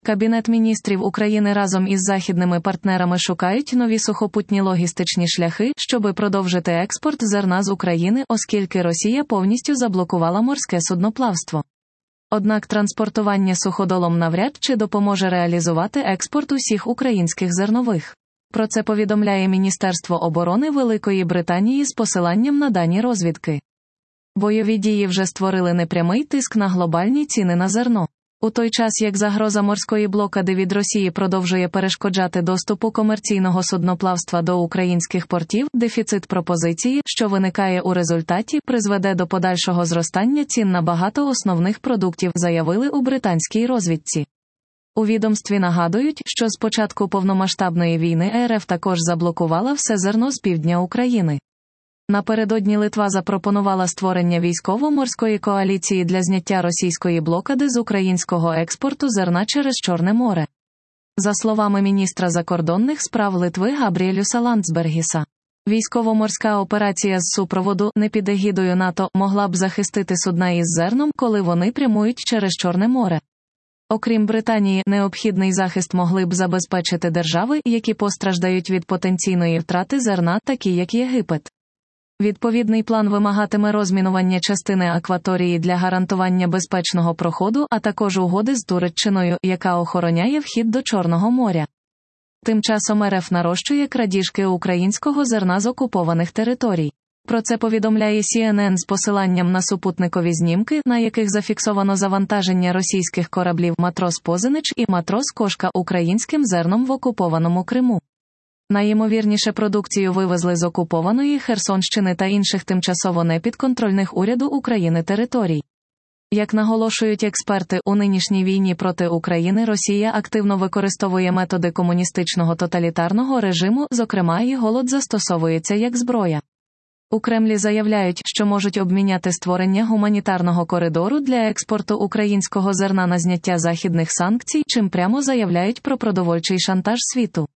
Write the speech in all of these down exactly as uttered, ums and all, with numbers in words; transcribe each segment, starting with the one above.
Кабінет міністрів України разом із західними партнерами шукають нові сухопутні логістичні шляхи, щоби продовжити експорт зерна з України, оскільки Росія повністю заблокувала морське судноплавство. Однак транспортування суходолом навряд чи допоможе реалізувати експорт усіх українських зернових. Про це повідомляє Міністерство оборони Великої Британії з посиланням на дані розвідки. Бойові дії вже створили непрямий тиск на глобальні ціни на зерно. У той час як загроза морської блокади від Росії продовжує перешкоджати доступу комерційного судноплавства до українських портів, дефіцит пропозиції, що виникає у результаті, призведе до подальшого зростання цін на багато основних продуктів, заявили у британській розвідці. У відомстві нагадують, що з початку повномасштабної війни РФ також заблокувала все зерно з півдня України. Напередодні Литва запропонувала створення військово-морської коаліції для зняття російської блокади з українського експорту зерна через Чорне море. За словами міністра закордонних справ Литви Габріелюса Ландсбергіса, військово-морська операція з супроводу, не під егідою НАТО, могла б захистити судна із зерном, коли вони прямують через Чорне море. Окрім Британії, необхідний захист могли б забезпечити держави, які постраждають від потенційної втрати зерна, такі як Єгипет. Відповідний план вимагатиме розмінування частини акваторії для гарантування безпечного проходу, а також угоди з Туреччиною, яка охороняє вхід до Чорного моря. Тим часом РФ нарощує крадіжки українського зерна з окупованих територій. Про це повідомляє Сі Ен Ен з посиланням на супутникові знімки, на яких зафіксовано завантаження російських кораблів «Матрос Позинич» і «Матрос Кошка» українським зерном в окупованому Криму. Найімовірніше продукцію вивезли з окупованої Херсонщини та інших тимчасово непідконтрольних уряду України територій. Як наголошують експерти, у нинішній війні проти України Росія активно використовує методи комуністичного тоталітарного режиму, зокрема і голод застосовується як зброя. У Кремлі заявляють, що можуть обміняти створення гуманітарного коридору для експорту українського зерна на зняття західних санкцій, чим прямо заявляють про продовольчий шантаж світу.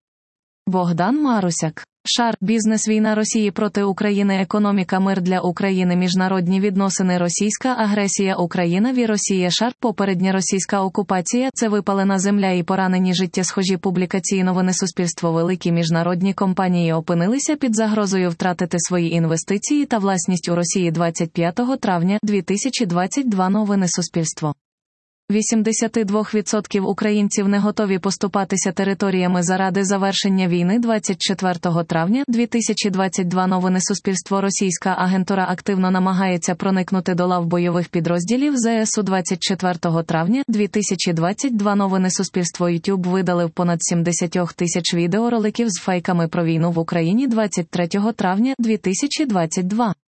Богдан Марусяк. Шар. Бізнес-війна Росії проти України. Економіка. Мир для України. Міжнародні відносини. Російська агресія. Україна. Ві. Росія. Шар. Попередня російська окупація. Це випалена земля і поранені життя. Схожі публікації. Новини. Суспільство. Великі міжнародні компанії опинилися під загрозою втратити свої інвестиції та власність у Росії. двадцять п'ятого травня дві тисячі двадцять два. Новини. Суспільство. вісімдесят два відсотки українців не готові поступатися територіями заради завершення війни. двадцять четвертого травня дві тисячі двадцять два. Новини. Суспільство. Російська агентура активно намагається проникнути до лав бойових підрозділів Зе Ес У. двадцять четвертого травня дві тисячі двадцять два. Новини. Суспільство. YouTube видалив понад сімдесят тисяч відеороликів з фейками про війну в Україні. двадцять третього травня дві тисячі двадцять два.